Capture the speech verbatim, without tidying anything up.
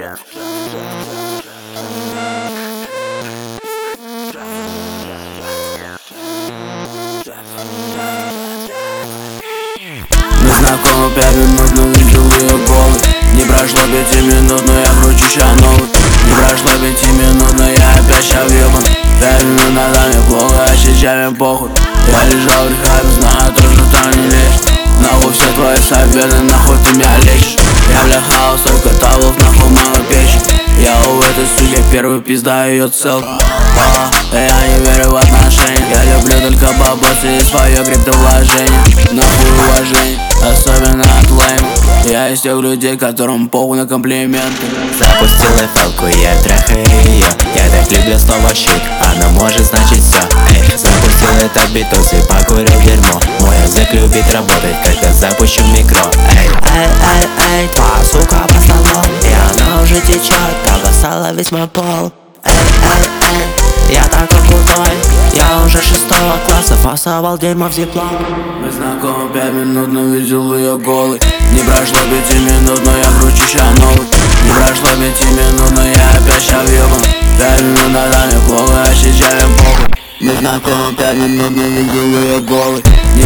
Мы знакомы пять минут, но видел ее голой. Не прошло пяти минут, но я кручу ща новый. Не прошло пяти минут, но я опять ща въебан. Пять минут назад мне плохо, а сейчас мне похуй. Я лежал в рехабе, знаю, тоже там не лечь. Нахуй все твои советы, нахуй ты меня лечишь. Я бляхал столько тавов, нахуй мама печень. Я у этой суки первый пизда ее цел. Я не верю в отношения. Я люблю только бабосы и свое криптовложение. Нахуй уважение, особенно от лайма. Я из тех людей, которым похуй на комплименты. Запустила фелку, я трахаю ее. Я так люблю слово щит, оно может значить все. Эй, запустил этот битус и покурил дерьмо. Мой язык любит работать, когда запущу микро. Эй, эй, эй, эй, твоя сука по столом. И она уже течет, как стала весьма пол. Эй, эй, эй, я такой крутой. Я уже шестого класса фасовал дерьмо в диплом. Мы знакомы пять минут, но видел ее голой. Не прошло пяти минут, но я кручу ща новый. Не прошло пяти минут, но я опять ща въебан. Пять минут назад мне плохо, а сейчас мне похуй. Мы знакомы пять минут, но видел ее голой.